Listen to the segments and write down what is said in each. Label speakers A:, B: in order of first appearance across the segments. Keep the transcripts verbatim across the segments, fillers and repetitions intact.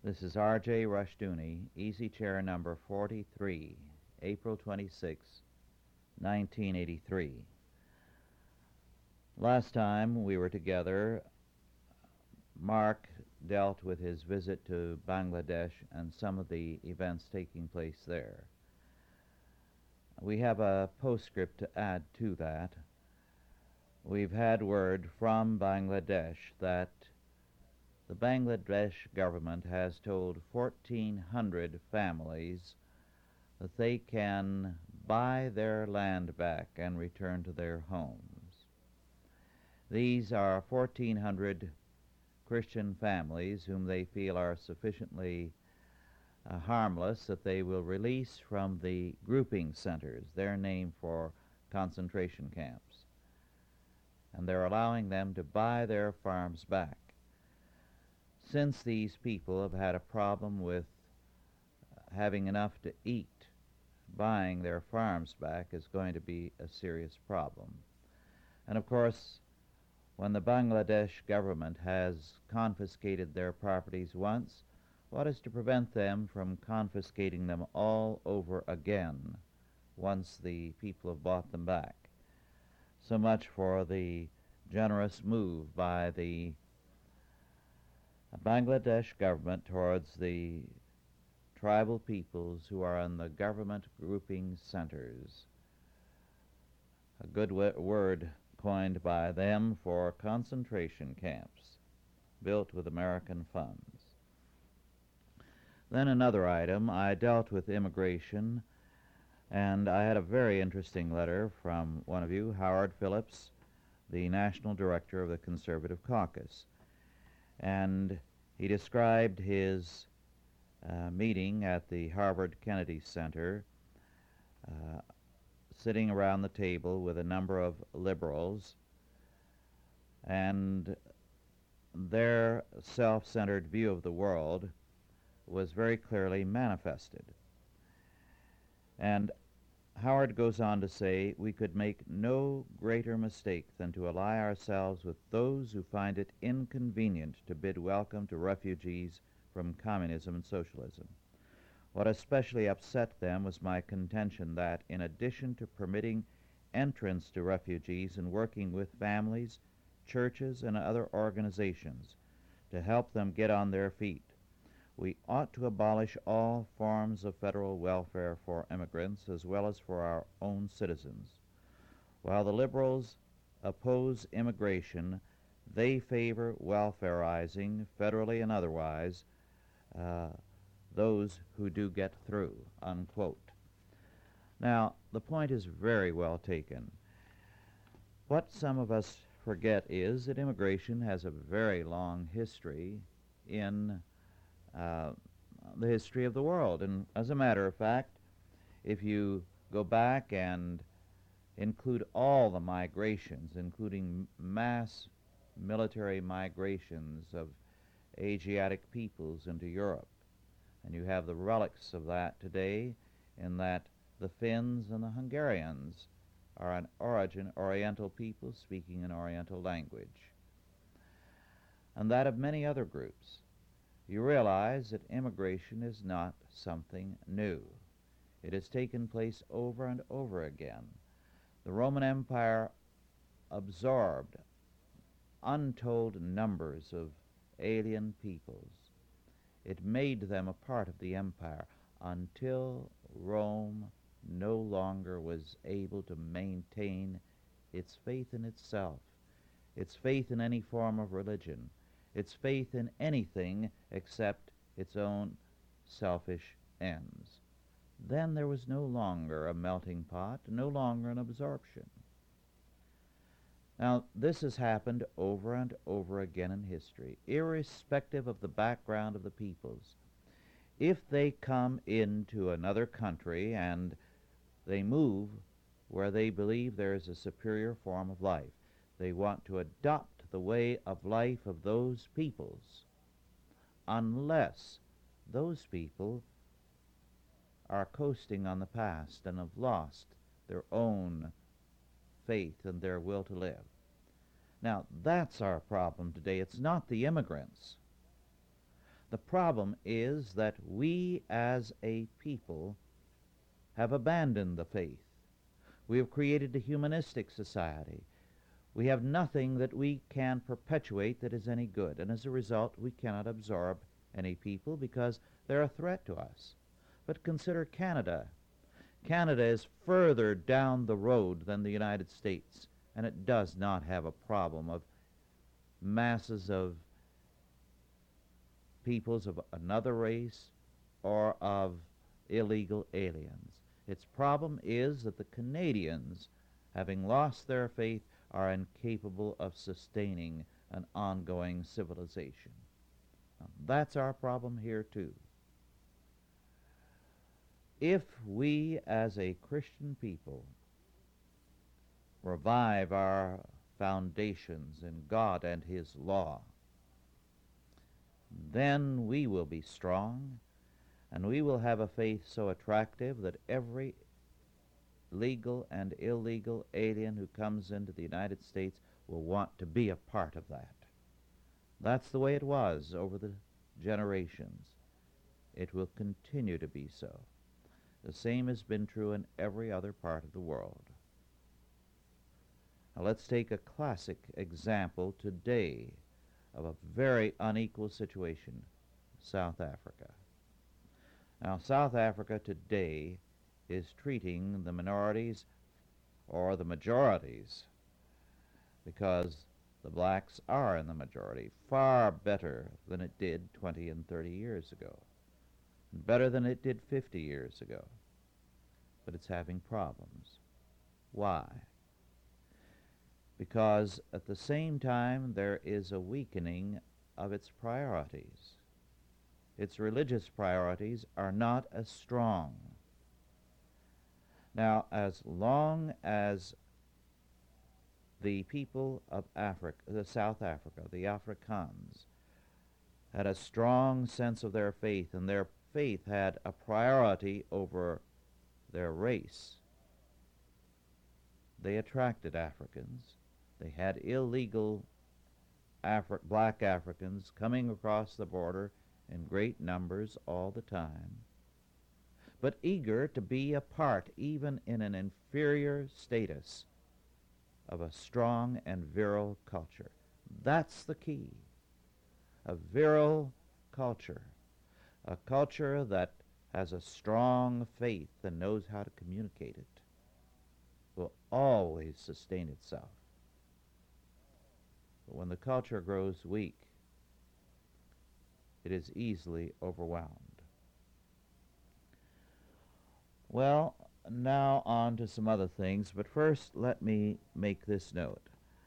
A: This is R J Rushdoony, Easy Chair number forty-three, April twenty-sixth, nineteen eighty-three. Last time we were together, Mark dealt with his visit to Bangladesh and some of the events taking place there. We have a postscript to add to that. We've had word from Bangladesh that the Bangladesh government has told fourteen hundred families that they can buy their land back and return to their homes. These are fourteen hundred Christian families whom they feel are sufficiently uh, harmless that they will release from the grouping centers, their name for concentration camps. And they're allowing them to buy their farms back. Since these people have had a problem with having enough to eat, buying their farms back is going to be a serious problem. And of course, when the Bangladesh government has confiscated their properties once, what is to prevent them from confiscating them all over again once the people have bought them back? So much for the generous move by the Bangladesh government towards the tribal peoples who are in the government grouping centers. A good w- word coined by them for concentration camps built with American funds. Then another item, I dealt with immigration, and I had a very interesting letter from one of you, Howard Phillips, the National Director of the Conservative Caucus. And he described his uh, meeting at the Harvard Kennedy Center, uh, sitting around the table with a number of liberals, and their self-centered view of the world was very clearly manifested. And Howard goes on to say, we could make no greater mistake than to ally ourselves with those who find it inconvenient to bid welcome to refugees from communism and socialism. What especially upset them was my contention that, in addition to permitting entrance to refugees and working with families, churches, and other organizations to help them get on their feet, we ought to abolish all forms of federal welfare for immigrants as well as for our own citizens. While the liberals oppose immigration, they favor welfareizing, federally and otherwise, uh, those who do get through, unquote. Now, the point is very well taken. What some of us forget is that immigration has a very long history in Uh, the history of the world. And as a matter of fact, if you go back and include all the migrations, including mass military migrations of Asiatic peoples into Europe, and you have the relics of that today in that the Finns and the Hungarians are an origin Oriental people speaking an Oriental language, and that of many other groups, you realize that immigration is not something new. It has taken place over and over again. The Roman Empire absorbed untold numbers of alien peoples. It made them a part of the empire until Rome no longer was able to maintain its faith in itself, its faith in any form of religion, its faith in anything except its own selfish ends. Then there was no longer a melting pot, no longer an absorption. Now, this has happened over and over again in history, irrespective of the background of the peoples. If they come into another country and they move where they believe there is a superior form of life, they want to adopt the way of life of those peoples, unless those people are coasting on the past and have lost their own faith and their will to live. Now, that's our problem today. It's not the immigrants. The problem is that we as a people have abandoned the faith. We have created a humanistic society. We have nothing that we can perpetuate that is any good, and as a result we cannot absorb any people because they're a threat to us. But consider Canada. Canada is further down the road than the United States, and it does not have a problem of masses of peoples of another race or of illegal aliens. Its problem is that the Canadians, having lost their faith, are incapable of sustaining an ongoing civilization. Now, that's our problem here too. If we as a Christian people revive our foundations in God and His law, then we will be strong, and we will have a faith so attractive that every legal and illegal alien who comes into the United States will want to be a part of that. That's the way it was over the generations. It will continue to be so. The same has been true in every other part of the world. Now let's take a classic example today of a very unequal situation, South Africa. Now, South Africa today is treating the minorities or the majorities, because the blacks are in the majority, far better than it did twenty and thirty years ago, and better than it did fifty years ago. But it's having problems. Why? Because at the same time there is a weakening of its priorities. Its religious priorities are not as strong. Now, as long as the people of Africa, the South Africa, the Afrikaans, had a strong sense of their faith, and their faith had a priority over their race, they attracted Africans. They had illegal Afri- black Africans coming across the border in great numbers all the time, but eager to be a part, even in an inferior status, of a strong and virile culture. That's the key. A virile culture, a culture that has a strong faith and knows how to communicate it, will always sustain itself. But when the culture grows weak, it is easily overwhelmed. Well, now on to some other things, but first let me make this note.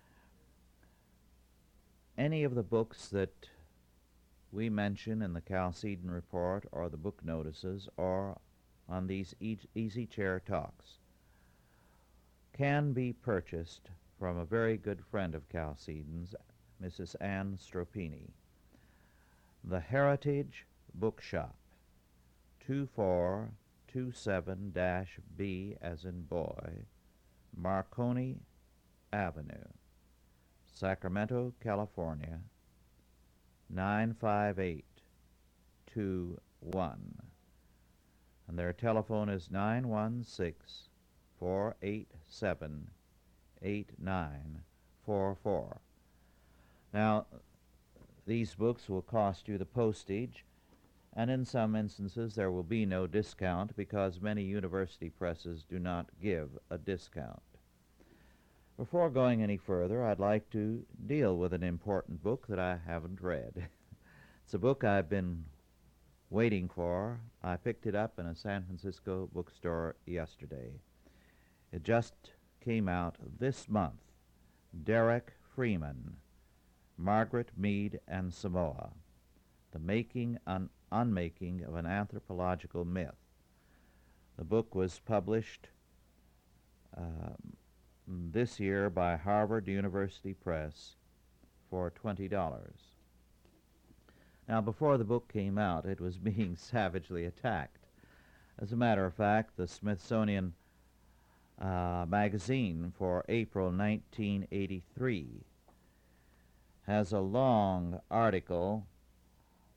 A: Any of the books that we mention in the Chalcedon Report or the book notices or on these e- Easy Chair Talks can be purchased from a very good friend of Chalcedon's, Missus Ann Stropini. The Heritage Bookshop, two four two seven B as in boy, Marconi Avenue, Sacramento, California, nine five eight two one. And their telephone is nine one six, four eight seven, eight nine four four. Now, these books will cost you the postage, and in some instances there will be no discount because many university presses do not give a discount. Before going any further, I'd like to deal with an important book that I haven't read. It's a book I've been waiting for. I picked it up in a San Francisco bookstore yesterday. It just came out this month. Derek Freeman, Margaret Mead and Samoa, The Making and Unmaking of an Anthropological Myth. The book was published uh, this year by Harvard University Press for twenty dollars. Now, before the book came out, it was being savagely attacked. As a matter of fact, the Smithsonian uh, magazine for April nineteen eighty-three has a long article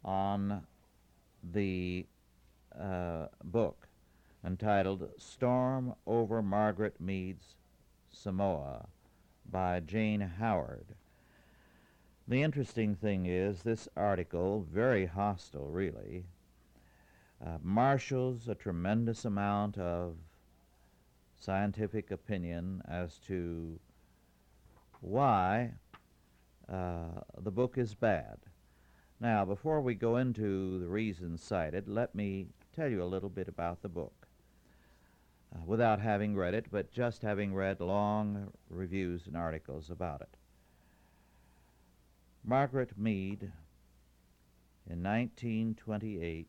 A: on the uh, book entitled Storm Over Margaret Mead's Samoa by Jane Howard. The interesting thing is this article, very hostile really, uh, marshals a tremendous amount of scientific opinion as to why uh, the book is bad. Now, before we go into the reasons cited, let me tell you a little bit about the book. Uh, without having read it, but just having read long reviews and articles about it. Margaret Mead, in nineteen twenty-eight,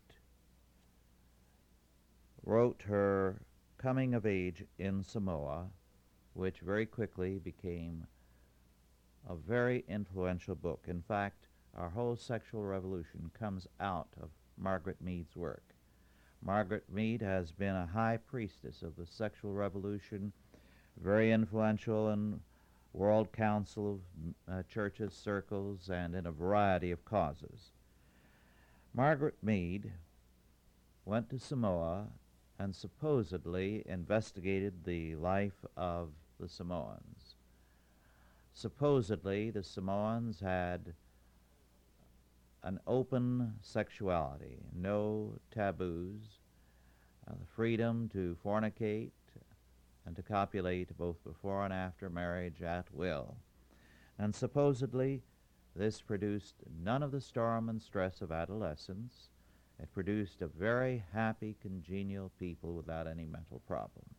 A: wrote her Coming of Age in Samoa, which very quickly became a very influential book. In fact, our whole sexual revolution comes out of Margaret Mead's work. Margaret Mead has been a high priestess of the sexual revolution, very influential in World Council of uh, Churches circles and in a variety of causes. Margaret Mead went to Samoa and supposedly investigated the life of the Samoans. Supposedly, the Samoans had an open sexuality, no taboos, uh, the freedom to fornicate and to copulate both before and after marriage at will. And supposedly, this produced none of the storm and stress of adolescence. It produced a very happy, congenial people without any mental problems.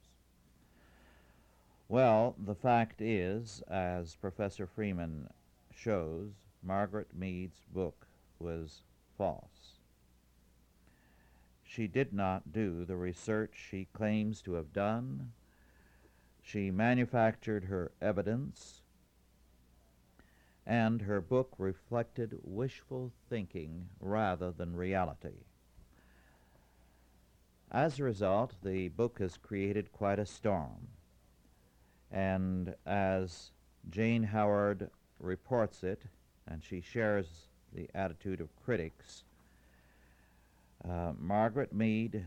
A: Well, the fact is, as Professor Freeman shows, Margaret Mead's book was false. She did not do the research she claims to have done. She manufactured her evidence, and her book reflected wishful thinking rather than reality. As a result, the book has created quite a storm, and as Jane Howard reports it, and she shares the attitude of critics, uh, Margaret Mead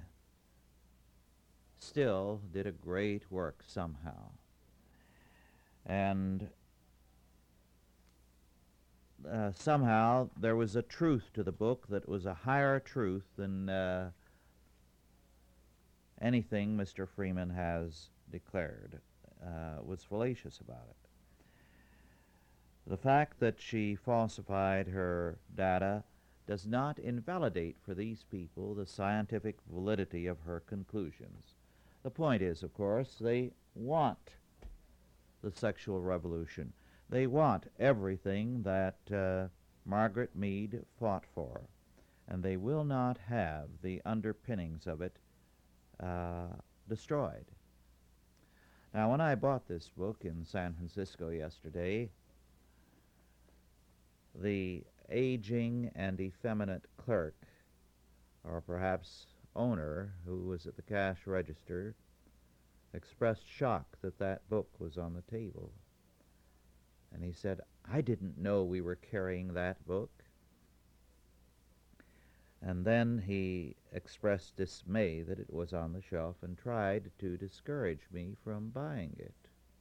A: still did a great work somehow. And uh, somehow there was a truth to the book that was a higher truth than uh, anything Mister Freeman has declared, uh, was fallacious about it. The fact that she falsified her data does not invalidate for these people the scientific validity of her conclusions. The point is, of course, they want the sexual revolution. They want everything that uh, Margaret Mead fought for, and they will not have the underpinnings of it uh, destroyed. Now, when I bought this book in San Francisco yesterday, the aging and effeminate clerk, or perhaps owner, who was at the cash register, expressed shock that that book was on the table. And he said, "I didn't know we were carrying that book." And then he expressed dismay that it was on the shelf and tried to discourage me from buying it.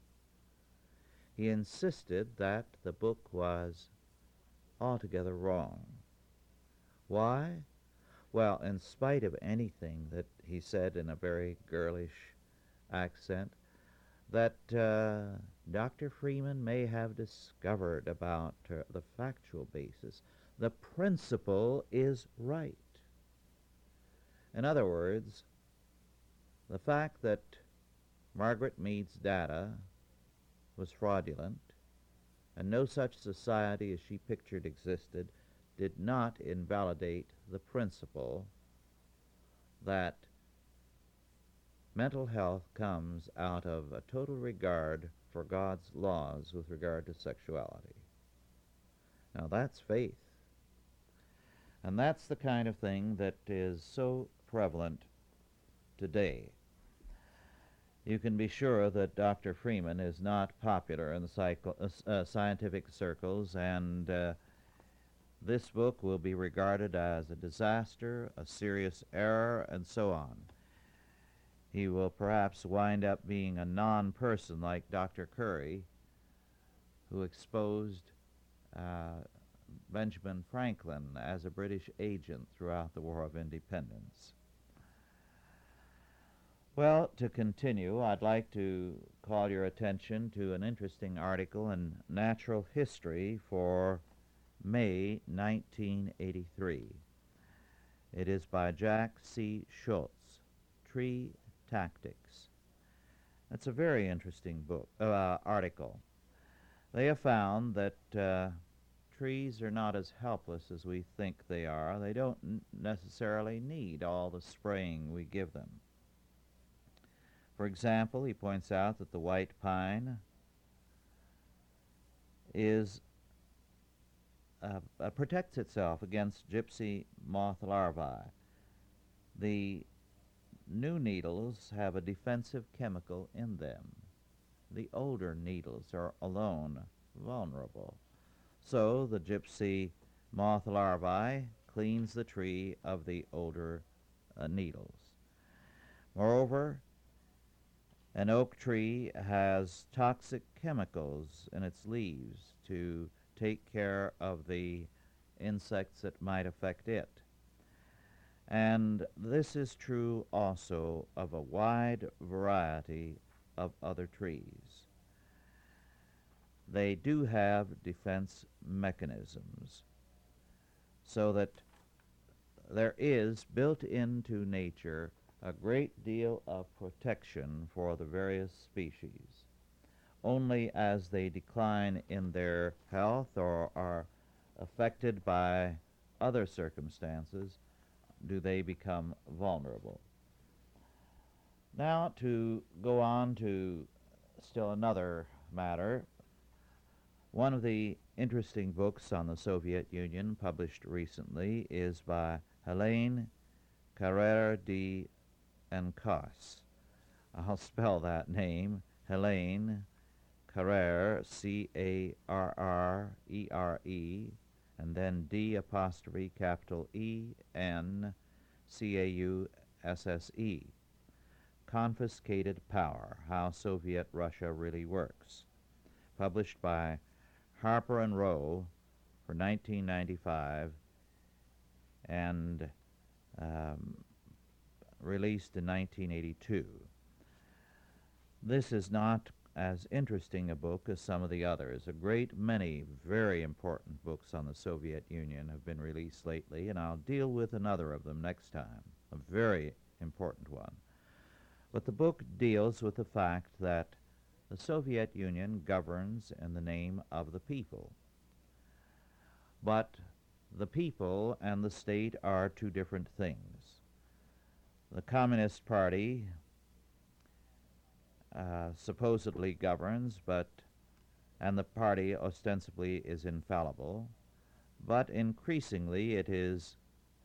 A: He insisted that the book was altogether wrong. Why? Well, in spite of anything that he said in a very girlish accent, that uh, Doctor Freeman may have discovered about uh, the factual basis, the principle is right. In other words, the fact that Margaret Mead's data was fraudulent and no such society as she pictured existed did not invalidate the principle that mental health comes out of a total regard for God's laws with regard to sexuality. Now that's faith. And that's the kind of thing that is so prevalent today. You can be sure that Doctor Freeman is not popular in the psycho- uh, uh, scientific circles, and uh, this book will be regarded as a disaster, a serious error, and so on. He will perhaps wind up being a non-person like Doctor Curry, who exposed uh, Benjamin Franklin as a British agent throughout the War of Independence. Well, to continue, I'd like to call your attention to an interesting article in Natural History for May nineteen eighty-three. It is by Jack C. Schultz, Tree Tactics. That's a very interesting book uh, article. They have found that uh, trees are not as helpless as we think they are. They don't n- necessarily need all the spraying we give them. For example, he points out that the white pine is uh, uh, protects itself against gypsy moth larvae. The new needles have a defensive chemical in them. The older needles are alone vulnerable. So the gypsy moth larvae cleans the tree of the older uh, needles. Moreover, an oak tree has toxic chemicals in its leaves to take care of the insects that might affect it. And this is true also of a wide variety of other trees. They do have defense mechanisms, so that there is built into nature a great deal of protection for the various species. Only as they decline in their health or are affected by other circumstances do they become vulnerable. Now, to go on to still another matter, one of the interesting books on the Soviet Union published recently is by Helene Carrère de Encausse. I'll spell that name, Helene Carrère, C A R R E R E, and then D apostrophe capital E N C A U S S E. Confiscated Power, How Soviet Russia Really Works, published by Harper and Row for nineteen ninety-five and um, released in nineteen eighty-two. This is not as interesting a book as some of the others. A great many very important books on the Soviet Union have been released lately, and I'll deal with another of them next time, a very important one. But the book deals with the fact that the Soviet Union governs in the name of the people. But the people and the state are two different things. The Communist Party uh, supposedly governs, but and the party ostensibly is infallible, but increasingly it is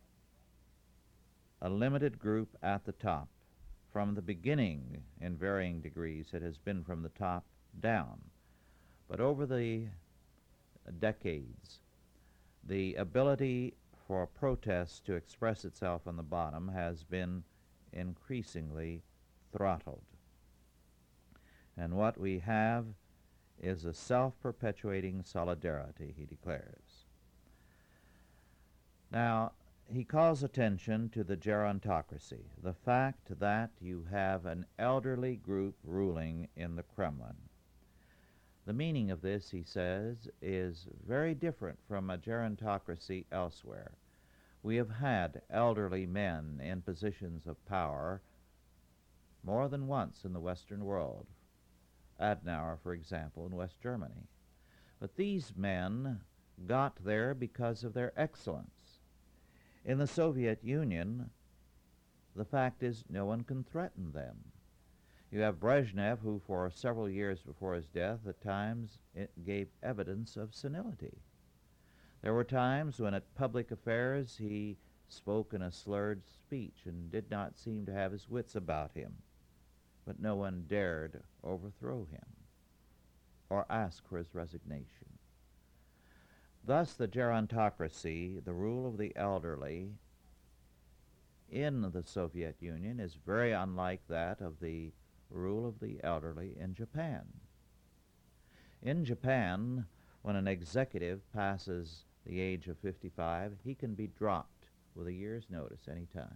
A: a limited group at the top. From the beginning, in varying degrees, it has been from the top down. But over the decades, the ability for protest to express itself on the bottom has been increasingly throttled. And what we have is a self-perpetuating solidarity, he declares. Now, he calls attention to the gerontocracy, the fact that you have an elderly group ruling in the Kremlin. The meaning of this, he says, is very different from a gerontocracy elsewhere. We have had elderly men in positions of power more than once in the Western world. Adenauer, for example, in West Germany. But these men got there because of their excellence. In the Soviet Union, the fact is no one can threaten them. You have Brezhnev, who for several years before his death at times it gave evidence of senility. There were times when at public affairs he spoke in a slurred speech and did not seem to have his wits about him, but no one dared overthrow him or ask for his resignation. Thus, the gerontocracy, the rule of the elderly in the Soviet Union, is very unlike that of the rule of the elderly in Japan. In Japan, when an executive passes the age of fifty-five, he can be dropped with a year's notice any time.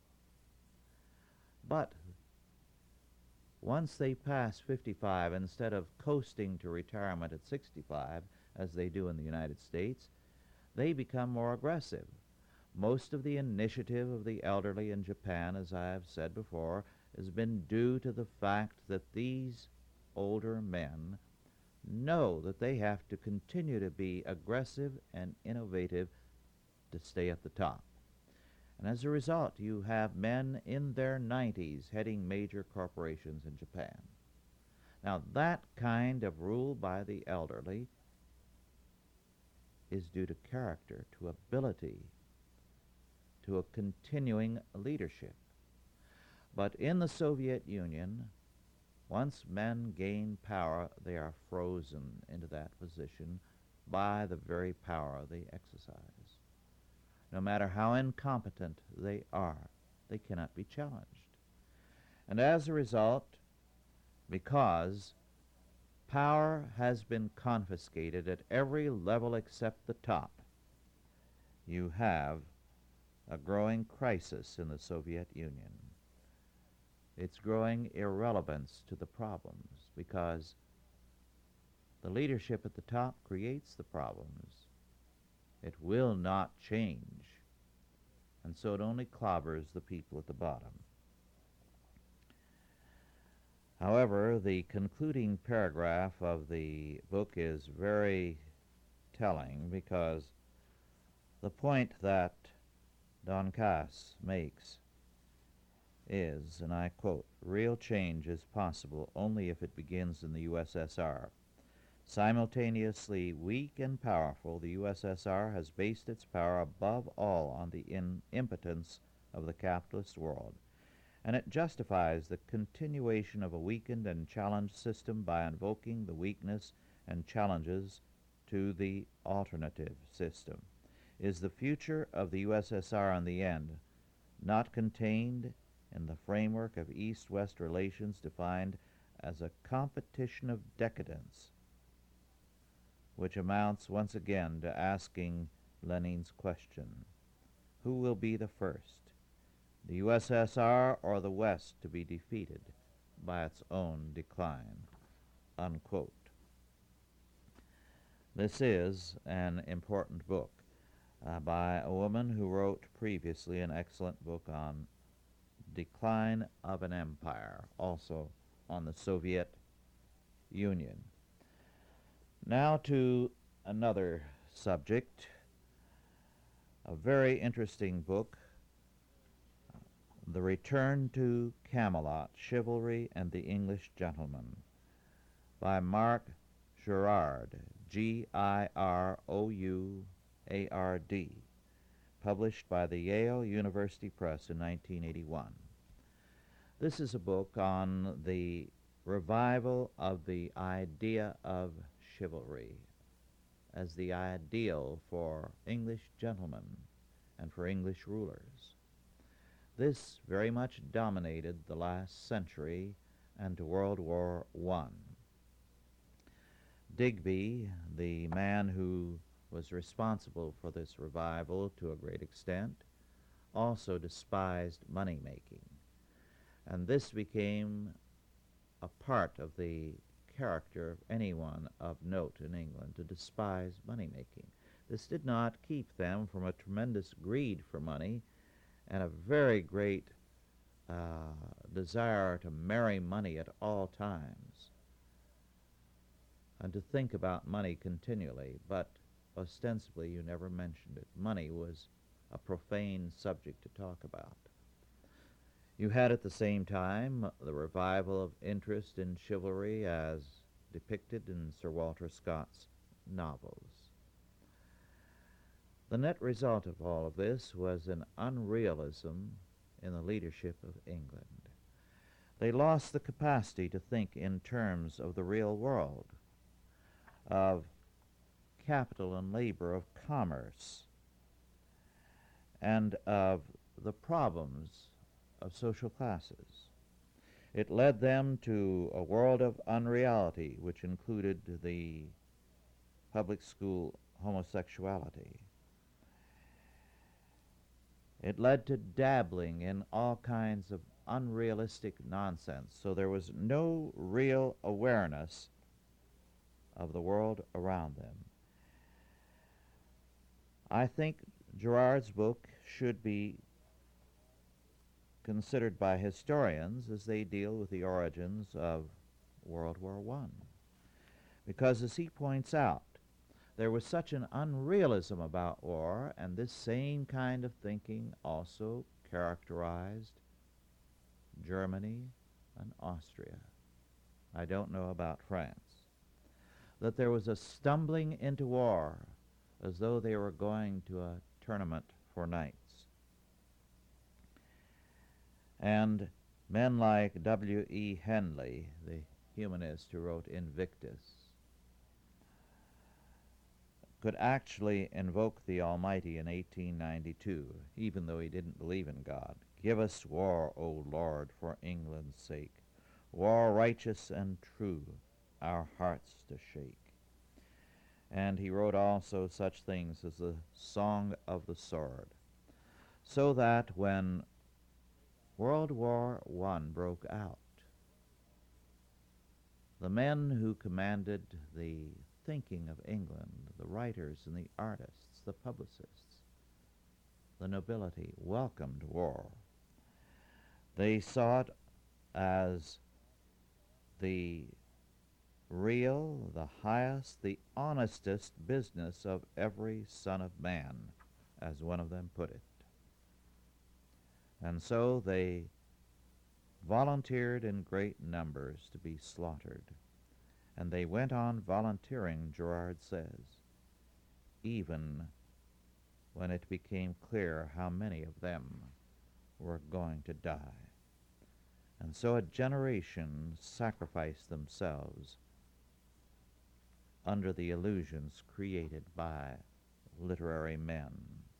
A: But once they pass fifty-five, instead of coasting to retirement at sixty-five, as they do in the United States, they become more aggressive. Most of the initiative of the elderly in Japan, as I have said before, has been due to the fact that these older men know that they have to continue to be aggressive and innovative to stay at the top. And as a result, you have men in their nineties heading major corporations in Japan. Now, that kind of rule by the elderly is due to character, to ability, to a continuing leadership. But in the Soviet Union, once men gain power, they are frozen into that position by the very power they exercise. No matter how incompetent they are, they cannot be challenged. And as a result, because power has been confiscated at every level except the top, you have a growing crisis in the Soviet Union. It's growing irrelevance to the problems because the leadership at the top creates the problems. It will not change, and so it only clobbers the people at the bottom. However, the concluding paragraph of the book is very telling because the point that Don Kass makes is, and I quote, "Real change is possible only if it begins in the U S S R. Simultaneously weak and powerful, the U S S R has based its power above all on the in impotence of the capitalist world, and it justifies the continuation of a weakened and challenged system by invoking the weakness and challenges to the alternative system. Is the future of the U S S R in the end not contained in the framework of East-West relations defined as a competition of decadence, which amounts once again to asking Lenin's question, who will be the first, the U S S R or the West, to be defeated by its own decline?" Unquote. This is an important book uh, by a woman who wrote previously an excellent book on Decline of an Empire, also on the Soviet Union. Now to another subject, a very interesting book, The Return to Camelot, Chivalry and the English Gentleman, by Mark Giroard, G I R O U A R D, published by the Yale University Press in nineteen eighty-one. This is a book on the revival of the idea of chivalry as the ideal for English gentlemen and for English rulers. This very much dominated the last century and to World War One. Digby, the man who was responsible for this revival to a great extent, also despised money-making. And this became a part of the character of anyone of note in England, to despise money-making. This did not keep them from a tremendous greed for money and a very great uh, desire to marry money at all times and to think about money continually, but ostensibly you never mentioned it. Money was a profane subject to talk about. You had at the same time the revival of interest in chivalry as depicted in Sir Walter Scott's novels. The net result of all of this was an unrealism in the leadership of England. They lost the capacity to think in terms of the real world, of capital and labor, of commerce, and of the problems of social classes. It led them to a world of unreality, which included the public school homosexuality. It led to dabbling in all kinds of unrealistic nonsense, so there was no real awareness of the world around them. I think Girard's book should be considered by historians as they deal with the origins of World War One. Because, as he points out, there was such an unrealism about war, and this same kind of thinking also characterized Germany and Austria. I don't know about France. That there was a stumbling into war as though they were going to a tournament for knights. And men like W E Henley, the humanist who wrote Invictus, could actually invoke the Almighty in eighteen ninety-two, even though he didn't believe in God. Give us war, O Lord, for England's sake, war righteous and true, our hearts to shake. And he wrote also such things as the Song of the Sword, so that when World War One broke out, the men who commanded the thinking of England, the writers and the artists, the publicists, the nobility, welcomed war. They saw it as the real, the highest, the honestest business of every son of man, as one of them put it. And so they volunteered in great numbers to be slaughtered. And they went on volunteering, Girard says, even when it became clear how many of them were going to die. And so a generation sacrificed themselves under the illusions created by literary men.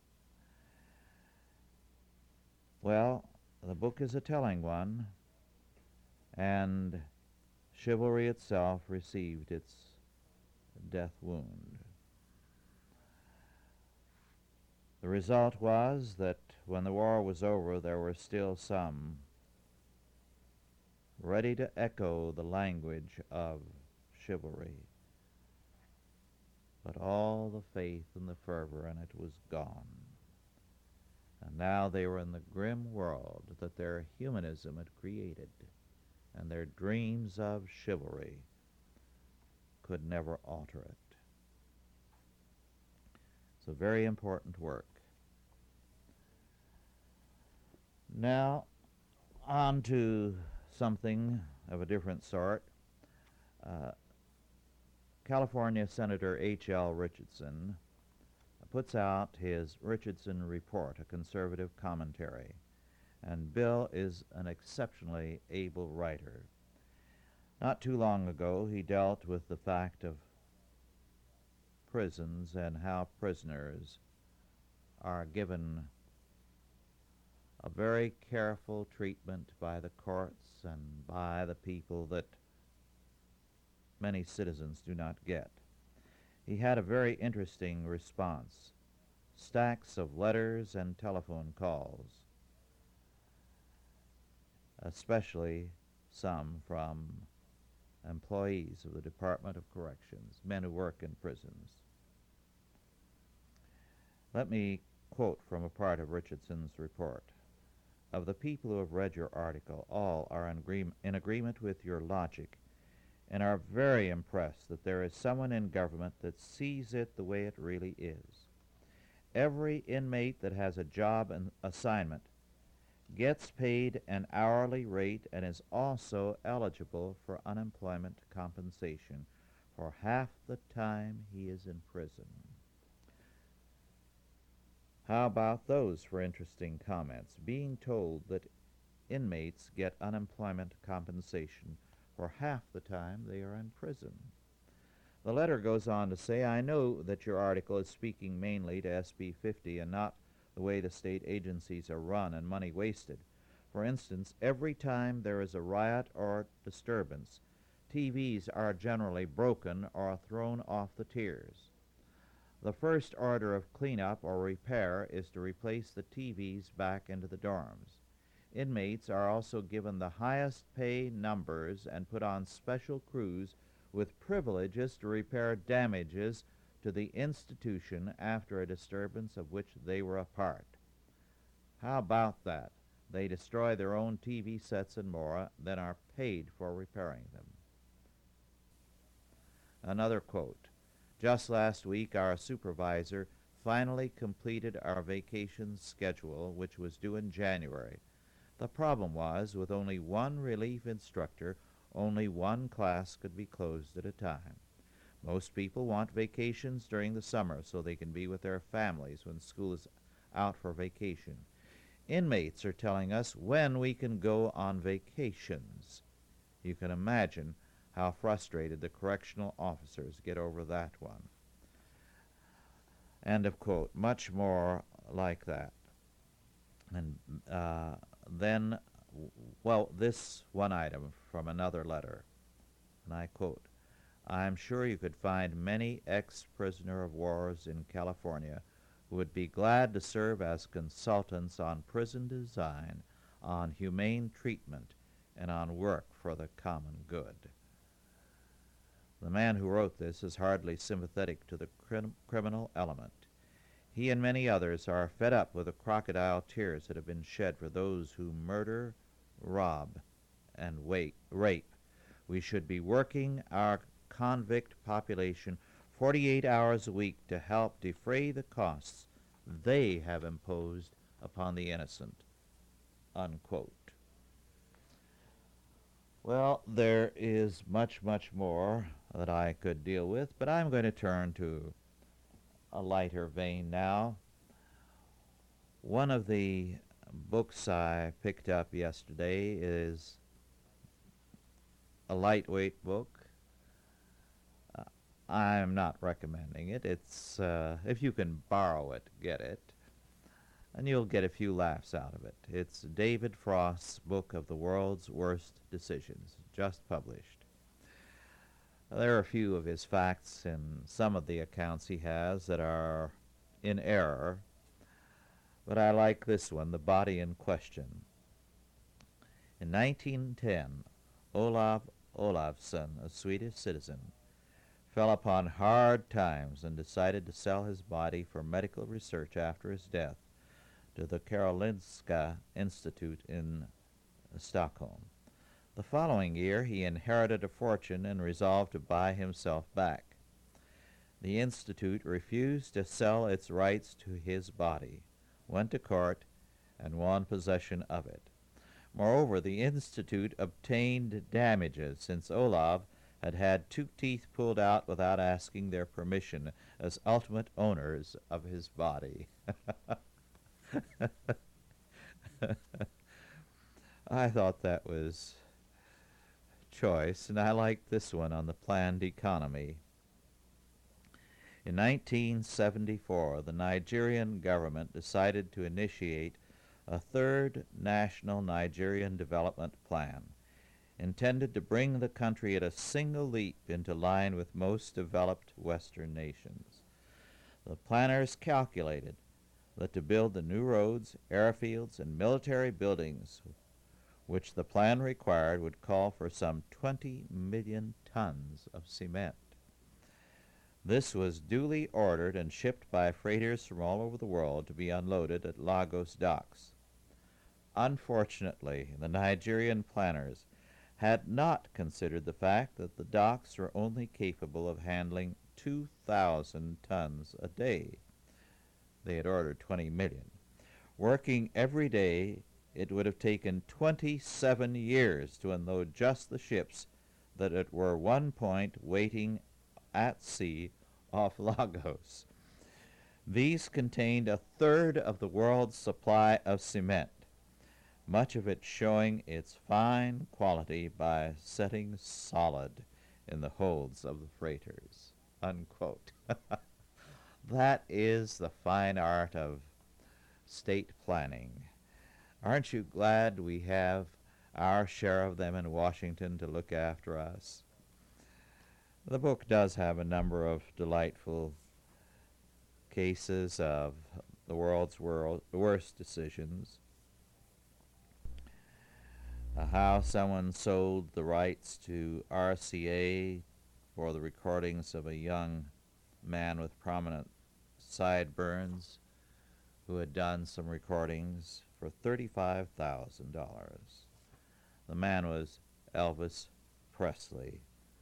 A: Well, the book is a telling one, and chivalry itself received its death wound. The result was that when the war was over, there were still some ready to echo the language of chivalry. But all the faith and the fervor in it was gone. And now they were in the grim world that their humanism had created, and their dreams of chivalry could never alter it. It's a very important work. Now, on to something of a different sort. Uh, California Senator H L Richardson puts out his Richardson Report, a conservative commentary. And Bill is an exceptionally able writer. Not too long ago, he dealt with the fact of prisons and how prisoners are given a very careful treatment by the courts and by the people that many citizens do not get. He had a very interesting response, stacks of letters and telephone calls, especially some from employees of the Department of Corrections, men who work in prisons. Let me quote from a part of Richardson's report. Of the people who have read your article, all are in, agree- in agreement with your logic and are very impressed that there is someone in government that sees it the way it really is. Every inmate that has a job and assignment gets paid an hourly rate and is also eligible for unemployment compensation for half the time he is in prison. How about those for interesting comments? Being told that inmates get unemployment compensation for half the time they are in prison. The letter goes on to say, I know that your article is speaking mainly to S B fifty and not the way the state agencies are run and money wasted. For instance, every time there is a riot or disturbance, T Vs are generally broken or thrown off the tiers. The first order of cleanup or repair is to replace the T Vs back into the dorms. Inmates are also given the highest pay numbers and put on special crews with privileges to repair damages to the institution after a disturbance of which they were a part. How about that? They destroy their own T V sets and more, then are paid for repairing them. Another quote. Just last week, our supervisor finally completed our vacation schedule, which was due in January. The problem was, with only one relief instructor, only one class could be closed at a time. Most people want vacations during the summer so they can be with their families when school is out for vacation. Inmates are telling us when we can go on vacations. You can imagine how frustrated the correctional officers get over that one. End of quote. Much more like that. And uh, then, well, this one item from another letter, and I quote, I am sure you could find many ex-prisoner of wars in California who would be glad to serve as consultants on prison design, on humane treatment, and on work for the common good. The man who wrote this is hardly sympathetic to the crim- criminal element. He and many others are fed up with the crocodile tears that have been shed for those who murder, rob, and wait, rape. We should be working our convict population forty-eight hours a week to help defray the costs they have imposed upon the innocent. Unquote. Well, there is much, much more that I could deal with, but I'm going to turn to a lighter vein now. One of the books I picked up yesterday is a lightweight book. Uh, I'm not recommending it. It's, uh, if you can borrow it, get it, and you'll get a few laughs out of it. It's David Frost's book of the World's Worst Decisions, just published. There are a few of his facts in some of the accounts he has that are in error, but I like this one, The Body in Question. In nineteen ten, Olav Olavsson, a Swedish citizen, fell upon hard times and decided to sell his body for medical research after his death to the Karolinska Institute in Stockholm. The following year, he inherited a fortune and resolved to buy himself back. The Institute refused to sell its rights to his body, went to court, and won possession of it. Moreover, the Institute obtained damages since Olav had had two teeth pulled out without asking their permission as ultimate owners of his body. I thought that was choice, and I liked this one on the planned economy. In nineteen seventy-four, the Nigerian government decided to initiate a third national Nigerian development plan, intended to bring the country at a single leap into line with most developed Western nations. The planners calculated that to build the new roads, airfields, and military buildings which the plan required would call for some twenty million tons of cement. This was duly ordered and shipped by freighters from all over the world to be unloaded at Lagos docks. Unfortunately, the Nigerian planners had not considered the fact that the docks were only capable of handling two thousand tons a day. They had ordered twenty million. Working every day, it would have taken twenty-seven years to unload just the ships that at were one point waiting at sea off Lagos. These contained a third of the world's supply of cement, much of it showing its fine quality by setting solid in the holds of the freighters. unquote. That is the fine art of state planning. Aren't you glad we have our share of them in Washington to look after us? The book does have a number of delightful cases of the world's world, worst decisions. Uh, how someone sold the rights to R C A for the recordings of a young man with prominent sideburns who had done some recordings for thirty-five thousand dollars. The man was Elvis Presley.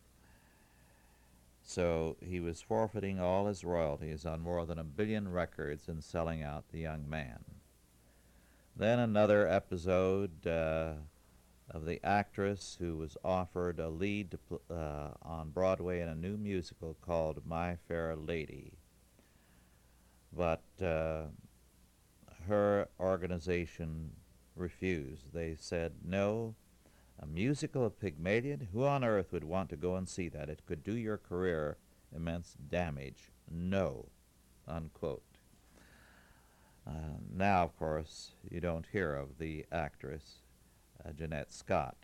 A: So he was forfeiting all his royalties on more than a billion records and selling out the young man. Then another episode uh, of the actress who was offered a lead to pl- uh, on Broadway in a new musical called My Fair Lady. But uh, her organization refused. They said, no, a musical of Pygmalion? Who on earth would want to go and see that? It could do your career immense damage. No, unquote. Uh, now, of course, you don't hear of the actress, uh, Jeanette Scott.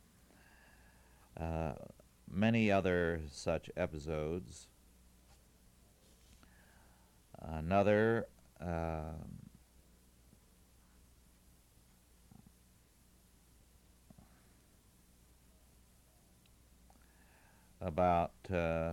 A: Uh, many other such episodes. Another uh, about uh,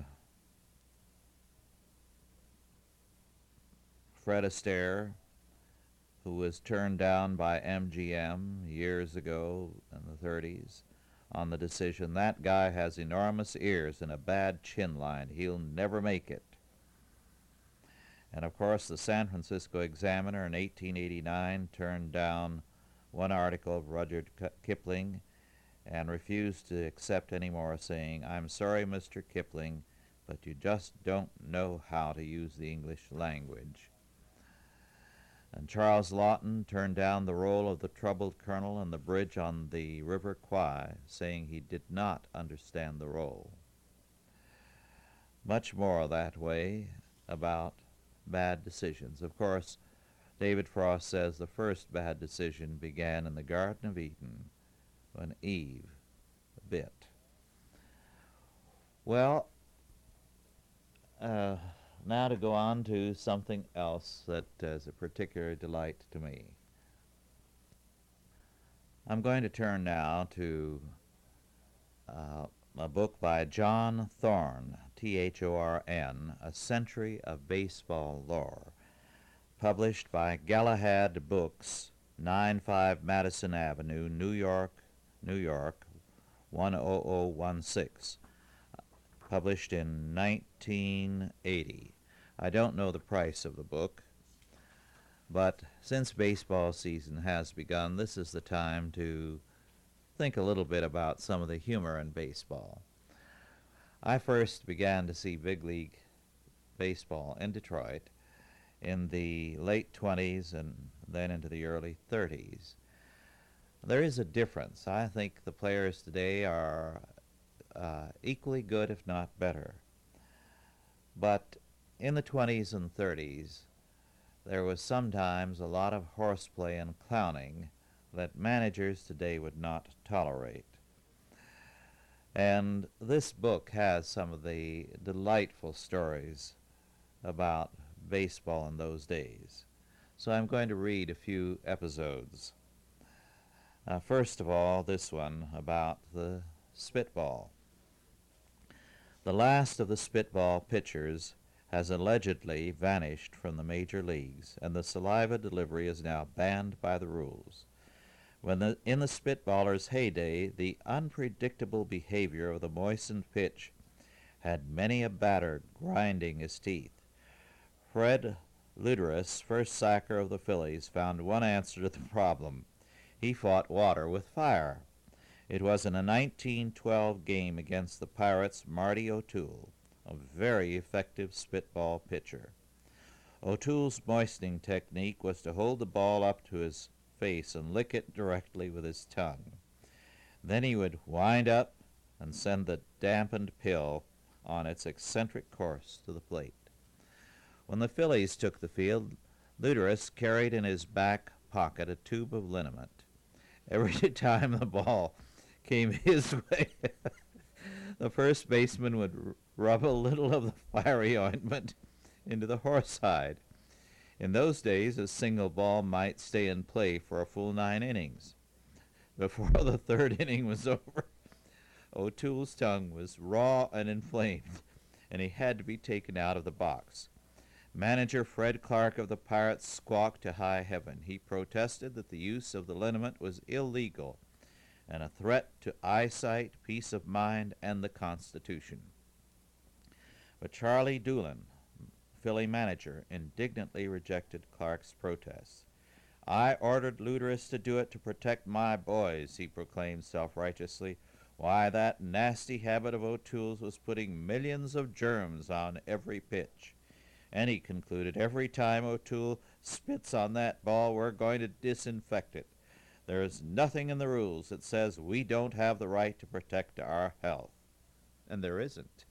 A: Fred Astaire, who was turned down by M G M years ago in the thirties on the decision, that guy has enormous ears and a bad chin line. He'll never make it. And of course, the San Francisco Examiner in eighteen eighty-nine turned down one article of Rudyard Kipling and refused to accept any more, saying, I'm sorry, Mister Kipling, but you just don't know how to use the English language. And Charles Laughton turned down the role of the troubled colonel on the bridge on the River Kwai, saying he did not understand the role. Much more that way about bad decisions. Of course, David Frost says the first bad decision began in the Garden of Eden when Eve bit. Well, uh, now to go on to something else that is a particular delight to me. I'm going to turn now to uh, a book by John Thorne, T H O R N, A Century of Baseball Lore, published by Galahad Books, nine five Madison Avenue, New York, New York, one oh oh one six, published in nineteen eighty. I don't know the price of the book, but since baseball season has begun, this is the time to think a little bit about some of the humor in baseball. I first began to see big league baseball in Detroit in the late twenties and then into the early thirties. There is a difference. I think the players today are uh, equally good, if not better. But in the twenties and thirties, there was sometimes a lot of horseplay and clowning that managers today would not tolerate. And this book has some of the delightful stories about baseball in those days. So I'm going to read a few episodes. Uh, first of all, this one about the spitball. The last of the spitball pitchers has allegedly vanished from the major leagues, and the saliva delivery is now banned by the rules. When the, in the spitballer's heyday, the unpredictable behavior of the moistened pitch had many a batter grinding his teeth. Fred Luderus, first sacker of the Phillies, found one answer to the problem. He fought water with fire. It was in a nineteen twelve game against the Pirates' Marty O'Toole, a very effective spitball pitcher. O'Toole's moistening technique was to hold the ball up to his face and lick it directly with his tongue. Then he would wind up and send the dampened pill on its eccentric course to the plate. When the Phillies took the field, Luderus carried in his back pocket a tube of liniment. Every time the ball came his way, the first baseman would rub a little of the fiery ointment into the horsehide. In those days, a single ball might stay in play for a full nine innings. Before the third inning was over, O'Toole's tongue was raw and inflamed, and he had to be taken out of the box. Manager Fred Clark of the Pirates squawked to high heaven. He protested that the use of the liniment was illegal and a threat to eyesight, peace of mind, and the Constitution. But Charlie Doolin, Philly manager, indignantly rejected Clark's protests. "I ordered Luderus to do it to protect my boys," he proclaimed self-righteously. "Why, that nasty habit of O'Toole's was putting millions of germs on every pitch." And he concluded, "Every time O'Toole spits on that ball, we're going to disinfect it. There is nothing in the rules that says we don't have the right to protect our health." And there isn't.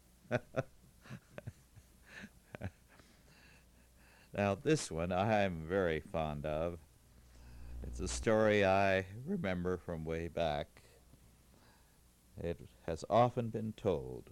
A: Now, this one I'm very fond of. It's a story I remember from way back. It has often been told.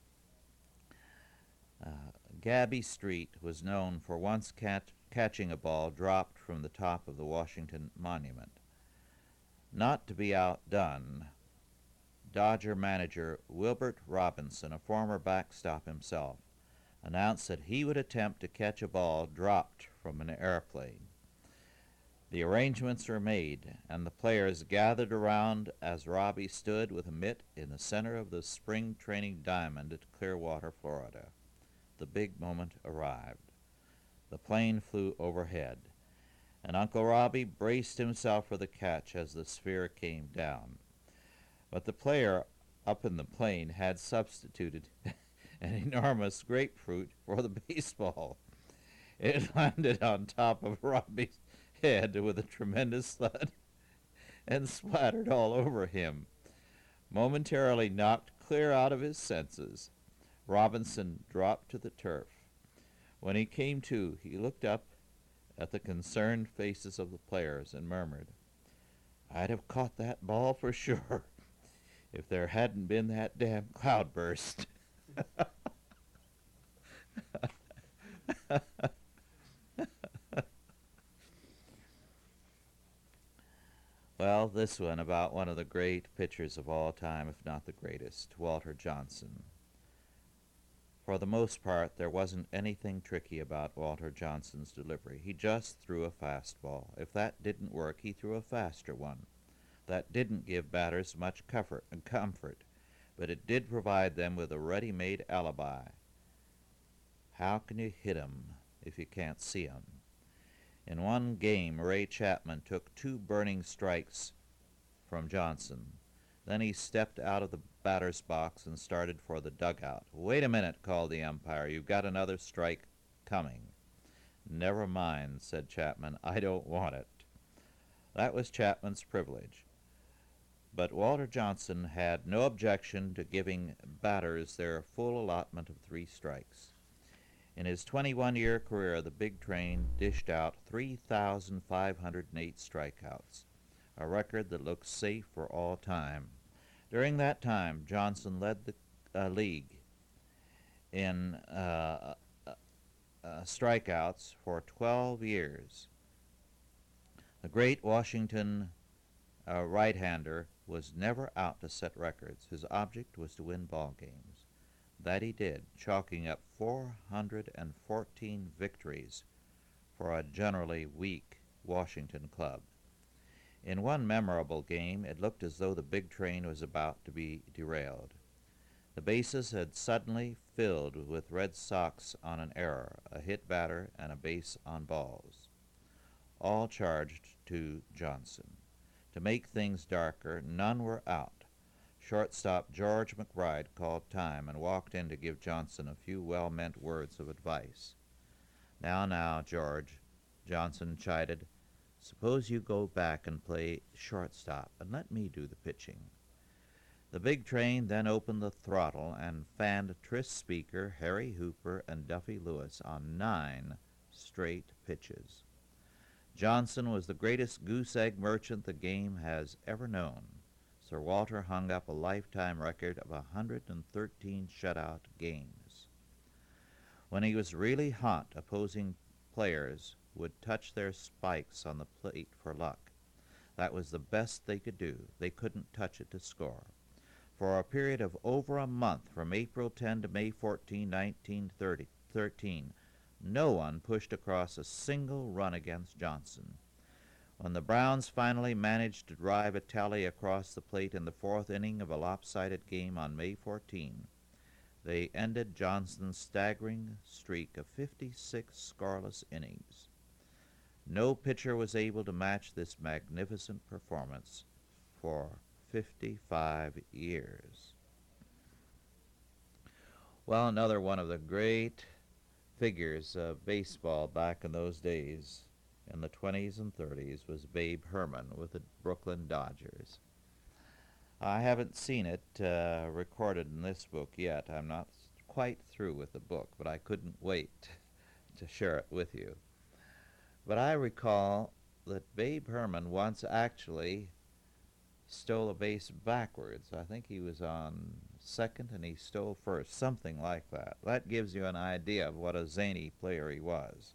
A: Uh, Gabby Street was known for once cat- catching a ball dropped from the top of the Washington Monument. Not to be outdone, Dodger manager Wilbert Robinson, a former backstop himself, announced that he would attempt to catch a ball dropped from an airplane. The arrangements were made, and the players gathered around as Robbie stood with a mitt in the center of the spring training diamond at Clearwater, Florida. The big moment arrived. The plane flew overhead, and Uncle Robbie braced himself for the catch as the sphere came down. But the player up in the plane had substituted an enormous grapefruit for the baseball. It landed on top of Robbie's head with a tremendous thud and splattered all over him. Momentarily knocked clear out of his senses, Robinson dropped to the turf. When he came to, he looked up at the concerned faces of the players and murmured, "I'd have caught that ball for sure if there hadn't been that damn cloudburst." Well, this one about one of the great pitchers of all time, if not the greatest, Walter Johnson. For the most part, there wasn't anything tricky about Walter Johnson's delivery. He just threw a fastball. If that didn't work, he threw a faster one. That didn't give batters much comfort, comfort, but it did provide them with a ready-made alibi. How can you hit 'em if you can't see 'em? In one game, Ray Chapman took two burning strikes from Johnson. Then he stepped out of the batter's box and started for the dugout. "Wait a minute," called the umpire. "You've got another strike coming." "Never mind," said Chapman. "I don't want it." That was Chapman's privilege. But Walter Johnson had no objection to giving batters their full allotment of three strikes. In his twenty-one-year career, the Big Train dished out three thousand five hundred eight strikeouts, a record that looks safe for all time. During that time, Johnson led the uh, league in uh, uh, uh, strikeouts for twelve years. The great Washington uh, right-hander was never out to set records. His object was to win ball games. That he did, chalking up four hundred fourteen victories for a generally weak Washington club. In one memorable game, it looked as though the Big Train was about to be derailed. The bases had suddenly filled with Red Sox on an error, a hit batter, and a base on balls. All charged to Johnson. To make things darker, none were out. Shortstop George McBride called time and walked in to give Johnson a few well-meant words of advice. "Now, now, George," Johnson chided, "suppose you go back and play shortstop and let me do the pitching." The big train then opened the throttle and fanned Tris Speaker, Harry Hooper, and Duffy Lewis on nine straight pitches. Johnson was the greatest goose-egg merchant the game has ever known. Sir Walter hung up a lifetime record of one hundred thirteen shutout games. When he was really hot, opposing players would touch their spikes on the plate for luck. That was the best they could do. They couldn't touch it to score. For a period of over a month, from April tenth to May fourteenth, nineteen thirteen, no one pushed across a single run against Johnson. When the Browns finally managed to drive a tally across the plate in the fourth inning of a lopsided game on May fourteenth, they ended Johnson's staggering streak of fifty-six scoreless innings. No pitcher was able to match this magnificent performance for fifty-five years. Well, another one of the great figures of baseball back in those days, in the twenties and thirties, was Babe Herman with the Brooklyn Dodgers. I haven't seen it uh, recorded in this book yet. I'm not quite through with the book, but I couldn't wait to share it with you. But I recall that Babe Herman once actually stole a base backwards. I think he was on second and he stole first, something like that. That gives you an idea of what a zany player he was.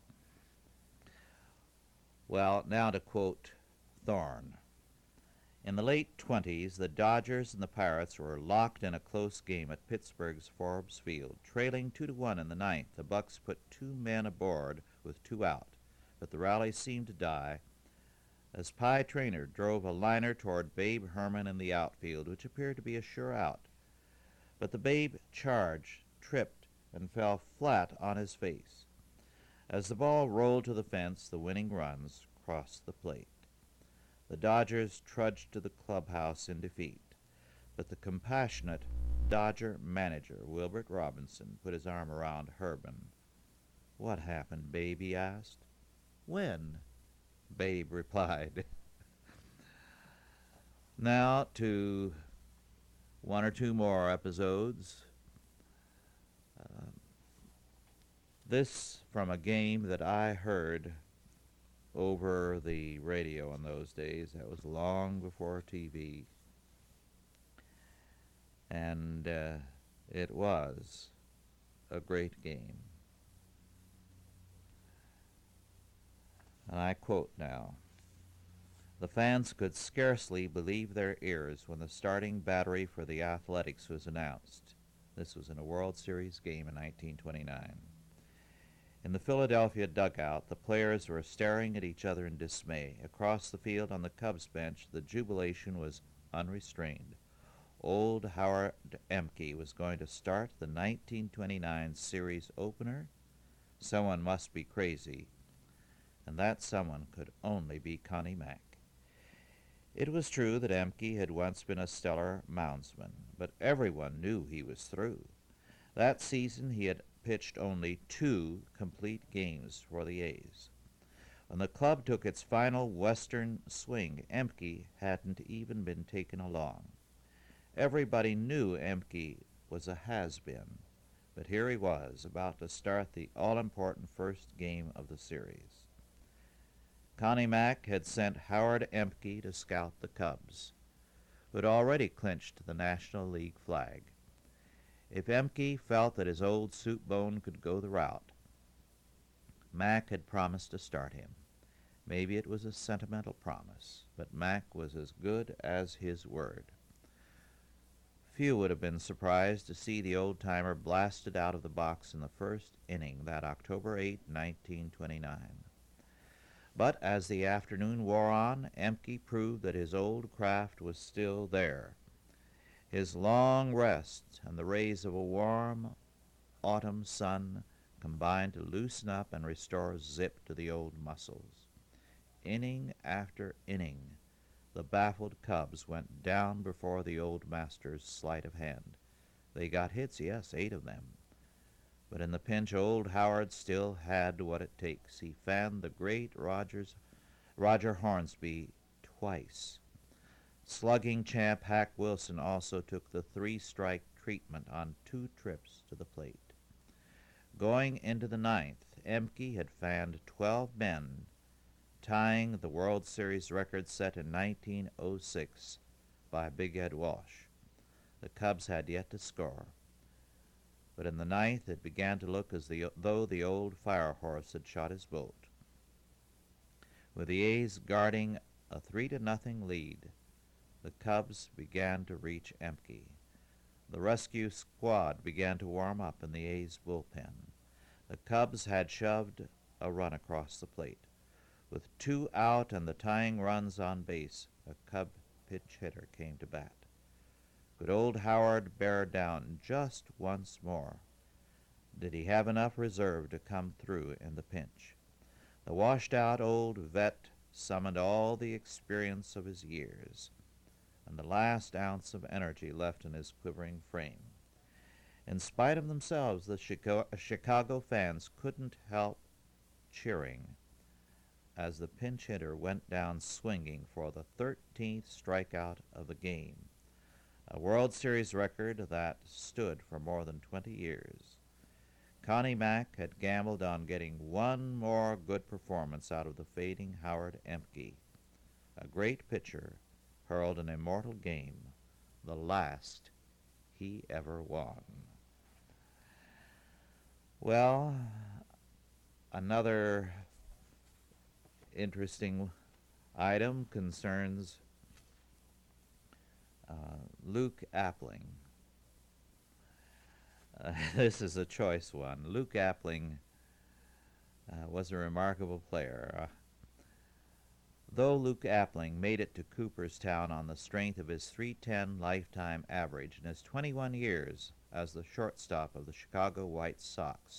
A: Well, now to quote Thorne. In the late twenties, the Dodgers and the Pirates were locked in a close game at Pittsburgh's Forbes Field. Trailing two to one in the ninth, the Bucks put two men aboard with two out, but the rally seemed to die as Pye Traynor drove a liner toward Babe Herman in the outfield, which appeared to be a sure out. But the Babe charged, tripped, and fell flat on his face. As the ball rolled to the fence, the winning runs crossed the plate. The Dodgers trudged to the clubhouse in defeat, but the compassionate Dodger manager, Wilbert Robinson, put his arm around Herman. "What happened, Babe?" he asked. "When?" Babe replied. Now to one or two more episodes. Uh, this from a game that I heard over the radio in those days. That was long before T V. And uh, it was a great game. And I quote now, "The fans could scarcely believe their ears when the starting battery for the Athletics was announced." This was in a World Series game in nineteen twenty-nine. In the Philadelphia dugout, the players were staring at each other in dismay. Across the field on the Cubs bench, the jubilation was unrestrained. Old Howard Emke was going to start the nineteen twenty-nine series opener. Someone must be crazy, and that someone could only be Connie Mack. It was true that Emke had once been a stellar moundsman, but everyone knew he was through. That season he had pitched only two complete games for the A's. When the club took its final western swing, Emke hadn't even been taken along. Everybody knew Emke was a has-been, but here he was, about to start the all-important first game of the series. Connie Mack had sent Howard Emke to scout the Cubs, who had already clinched the National League flag. If Emke felt that his old soup bone could go the route, Mack had promised to start him. Maybe it was a sentimental promise, but Mack was as good as his word. Few would have been surprised to see the old-timer blasted out of the box in the first inning that October eighth, nineteen twenty-nine. But as the afternoon wore on, Emke proved that his old craft was still there. His long rest and the rays of a warm autumn sun combined to loosen up and restore zip to the old muscles. Inning after inning, the baffled Cubs went down before the old master's sleight of hand. They got hits, yes, eight of them. But in the pinch, old Howard still had what it takes. He fanned the great Rogers, Roger Hornsby twice. Slugging champ Hack Wilson also took the three-strike treatment on two trips to the plate. Going into the ninth, Emke had fanned twelve men, tying the World Series record set in nineteen oh six by Big Ed Walsh. The Cubs had yet to score, but in the ninth it began to look as the, though the old fire horse had shot his bolt. With the A's guarding a three to nothing lead, the Cubs began to reach Emke. The rescue squad began to warm up in the A's bullpen. The Cubs had shoved a run across the plate. With two out and the tying runs on base, a Cub pitch hitter came to bat. Could old Howard bear down just once more? Did he have enough reserve to come through in the pinch? The washed-out old vet summoned all the experience of his years and the last ounce of energy left in his quivering frame. In spite of themselves, the Chicago, Chicago fans couldn't help cheering as the pinch hitter went down swinging for the thirteenth strikeout of the game, a World Series record that stood for more than twenty years. Connie Mack had gambled on getting one more good performance out of the fading Howard Emke. A great pitcher hurled an immortal game, the last he ever won. Well, another interesting item concerns uh, Luke Appling. Uh, this is a choice one. Luke Appling uh, was a remarkable player. Uh, though Luke Appling made it to Cooperstown on the strength of his three ten lifetime average in his twenty-one years as the shortstop of the Chicago White Sox,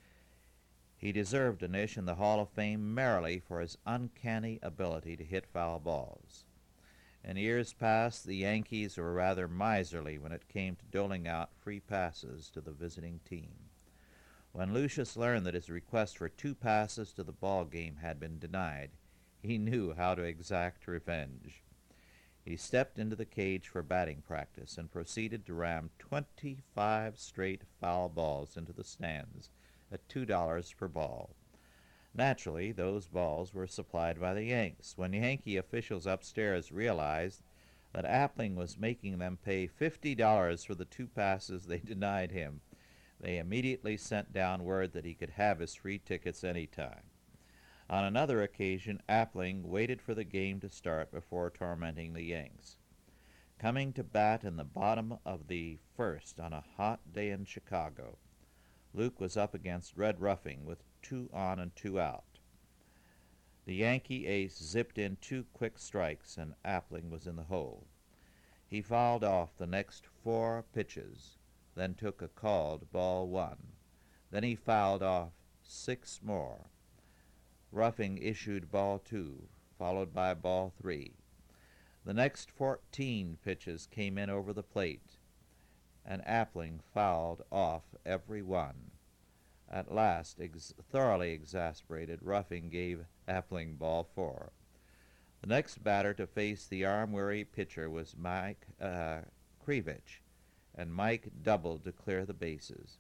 A: he deserved a niche in the Hall of Fame merely for his uncanny ability to hit foul balls. In years past, the Yankees were rather miserly when it came to doling out free passes to the visiting team. When Lucius learned that his request for two passes to the ball game had been denied, he knew how to exact revenge. He stepped into the cage for batting practice and proceeded to ram twenty-five straight foul balls into the stands at two dollars per ball. Naturally, those balls were supplied by the Yanks. When Yankee officials upstairs realized that Appling was making them pay fifty dollars for the two passes they denied him, they immediately sent down word that he could have his free tickets any time. On another occasion, Appling waited for the game to start before tormenting the Yanks. Coming to bat in the bottom of the first on a hot day in Chicago, Luke was up against Red Ruffing with two on and two out. The Yankee ace zipped in two quick strikes, and Appling was in the hole. He fouled off the next four pitches, then took a called ball one. Then he fouled off six more. Ruffing issued ball two, followed by ball three. The next fourteen pitches came in over the plate, and Appling fouled off every one. At last, ex- thoroughly exasperated, Ruffing gave Appling ball four. The next batter to face the arm-weary pitcher was Mike uh, Krivich, and Mike doubled to clear the bases.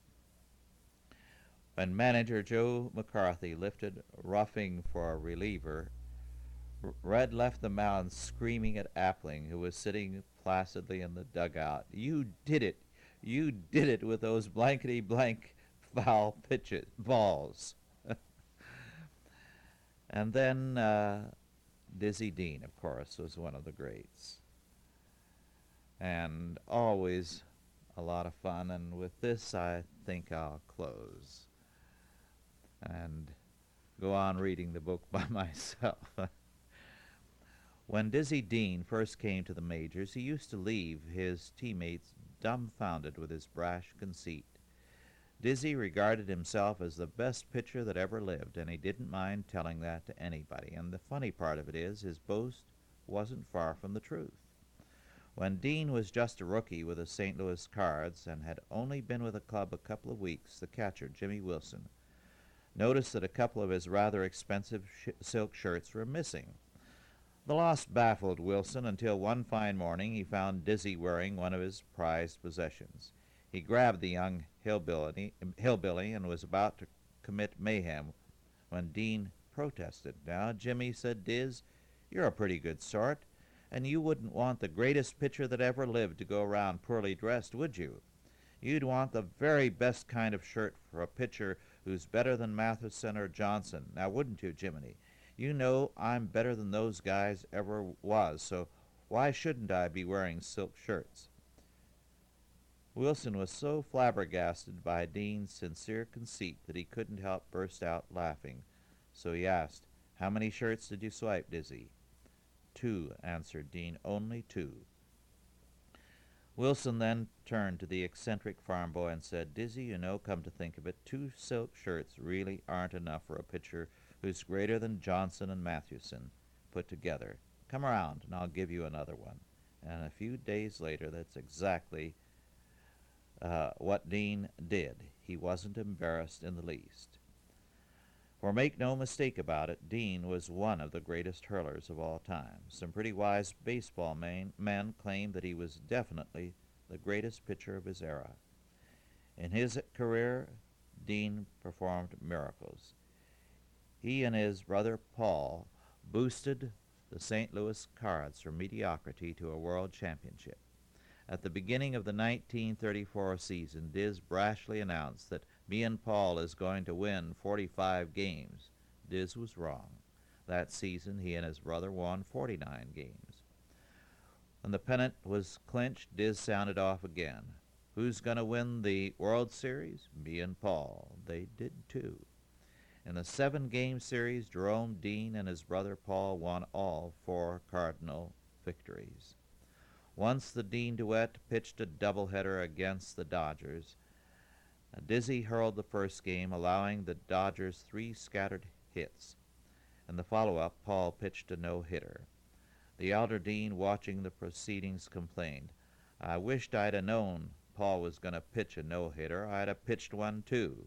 A: When manager Joe McCarthy lifted Ruffing for a reliever, Red left the mound screaming at Appling, who was sitting placidly in the dugout. "You did it! You did it with those blankety-blank foul pitches, balls." And then uh, Dizzy Dean, of course, was one of the greats. And always a lot of fun. And with this, I think I'll close and go on reading the book by myself. When Dizzy Dean first came to the majors, he used to leave his teammates dumbfounded with his brash conceit. Dizzy regarded himself as the best pitcher that ever lived, and he didn't mind telling that to anybody. And the funny part of it is, his boast wasn't far from the truth. When Dean was just a rookie with the Saint Louis Cards and had only been with the club a couple of weeks, the catcher, Jimmy Wilson, noticed that a couple of his rather expensive sh- silk shirts were missing. The loss baffled Wilson until one fine morning he found Dizzy wearing one of his prized possessions. He grabbed the young hillbilly, hillbilly and was about to commit mayhem when Dean protested. "Now, Jimmy," said Diz, "you're a pretty good sort, and you wouldn't want the greatest pitcher that ever lived to go around poorly dressed, would you? You'd want the very best kind of shirt for a pitcher who's better than Matheson or Johnson. Now, wouldn't you, Jiminy? You know I'm better than those guys ever was, so why shouldn't I be wearing silk shirts?" Wilson was so flabbergasted by Dean's sincere conceit that he couldn't help burst out laughing. So he asked, "How many shirts did you swipe, Dizzy?" "Two," answered Dean, "only two." Wilson then turned to the eccentric farm boy and said, "Dizzy, you know, come to think of it, two silk shirts really aren't enough for a pitcher who's greater than Johnson and Mathewson put together. Come around, and I'll give you another one." And a few days later, that's exactly uh, what Dean did. He wasn't embarrassed in the least. For make no mistake about it, Dean was one of the greatest hurlers of all time. Some pretty wise baseball man, men claimed that he was definitely the greatest pitcher of his era. In his career, Dean performed miracles. He and his brother Paul boosted the Saint Louis Cards from mediocrity to a world championship. At the beginning of the nineteen thirty-four season, Diz brashly announced that "Me and Paul is going to win forty-five games." Diz was wrong. That season, he and his brother won forty-nine games. When the pennant was clinched, Diz sounded off again. "Who's going to win the World Series? Me and Paul." They did too. In the seven-game series, Jerome Dean and his brother Paul won all four Cardinal victories. Once the Dean duet pitched a doubleheader against the Dodgers. Dizzy hurled the first game, allowing the Dodgers three scattered hits. In the follow-up, Paul pitched a no-hitter. The elder Dean, watching the proceedings, complained, "I wished I'd have known Paul was going to pitch a no-hitter. I'd have pitched one too."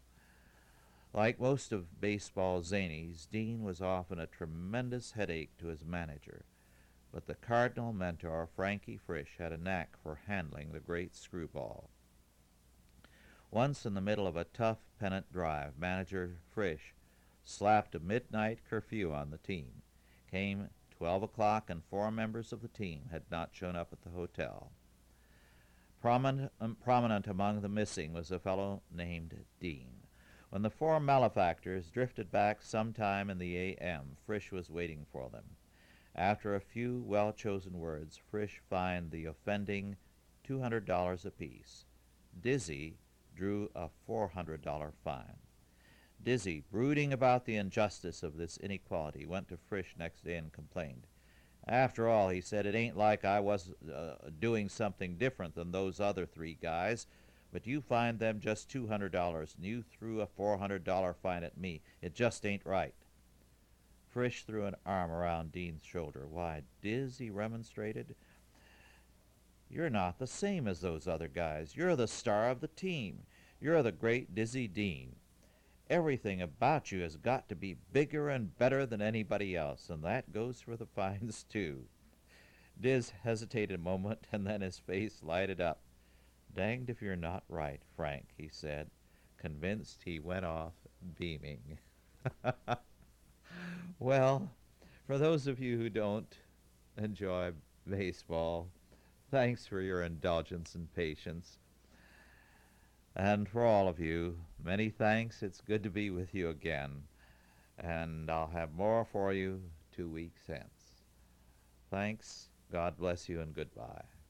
A: Like most of baseball's zanies, Dean was often a tremendous headache to his manager. But the Cardinal mentor, Frankie Frisch, had a knack for handling the great screwball. Once in the middle of a tough pennant drive, manager Frisch slapped a midnight curfew on the team. Came twelve o'clock and four members of the team had not shown up at the hotel. Prominent, um, prominent among the missing was a fellow named Dean. When the four malefactors drifted back sometime in the A M, Frisch was waiting for them. After a few well-chosen words, Frisch fined the offending two hundred dollars apiece. Dizzy drew a four hundred dollars fine. Dizzy, brooding about the injustice of this inequality, went to Frisch next day and complained. "After all," he said, "it ain't like I was uh, doing something different than those other three guys, but you fined them just two hundred dollars, and you threw a four hundred dollars fine at me. It just ain't right." Frisch threw an arm around Dean's shoulder. "Why, Diz," he remonstrated, "you're not the same as those other guys. You're the star of the team. You're the great Dizzy Dean. Everything about you has got to be bigger and better than anybody else, and that goes for the fines, too." Diz hesitated a moment, and then his face lighted up. "Danged if you're not right, Frank," he said. Convinced, he went off, beaming. Well, for those of you who don't enjoy baseball, thanks for your indulgence and patience. And for all of you, many thanks. It's good to be with you again. And I'll have more for you two weeks hence. Thanks. God bless you and goodbye.